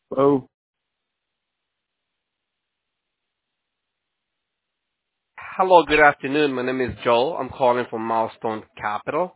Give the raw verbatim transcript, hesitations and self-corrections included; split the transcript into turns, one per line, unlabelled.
Oh,
Hello, good afternoon. My name is Joel. I'm calling from Milestone Capital.